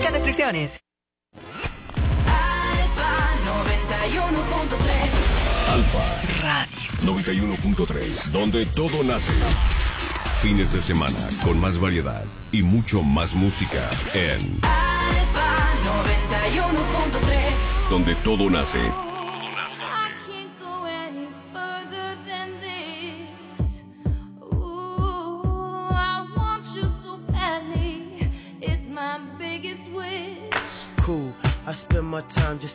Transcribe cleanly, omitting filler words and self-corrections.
Aplican restricciones. Alfa Radio 91.3, donde todo nace. Fines de semana con más variedad y mucho más música en Alfa 91.3, donde todo nace. I spend my time just